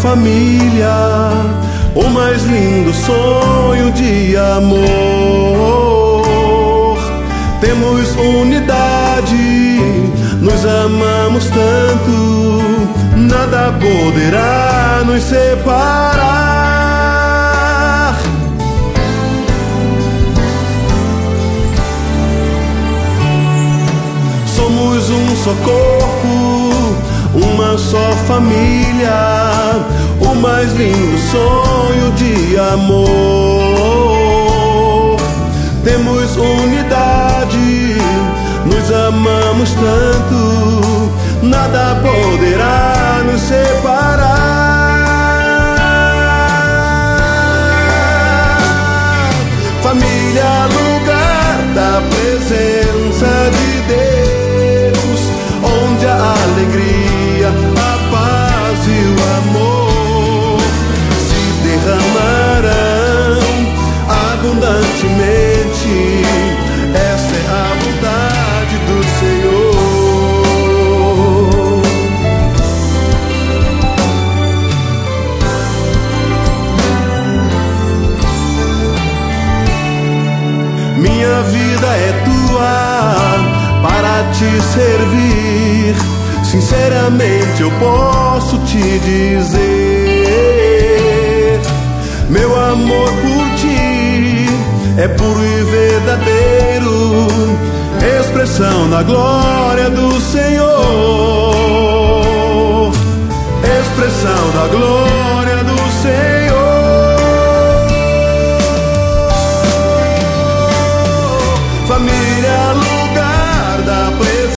família, o mais lindo sonho de amor. Temos unidade, nos amamos tanto, nada poderá nos separar. Somos um só corpo, uma só família, o mais lindo sonho de amor. Temos unidade, nos amamos tanto, nada poderá nos separar. Família, lugar da presença de Deus, onde a alegria, a paz e o amor se derramarão abundantemente. Essa é a vontade do Senhor. Minha vida é tua para te servir. Sinceramente eu posso te dizer, meu amor por ti é puro e verdadeiro, expressão da glória do Senhor, expressão da glória.